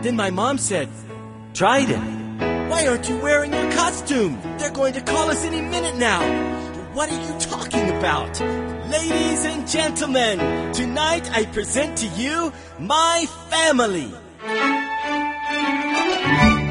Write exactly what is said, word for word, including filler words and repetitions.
Then my mom said, Dryden, why aren't you wearing your costume? They're going to call us any minute now. What are you talking about? Ladies and gentlemen, tonight I present to you my family.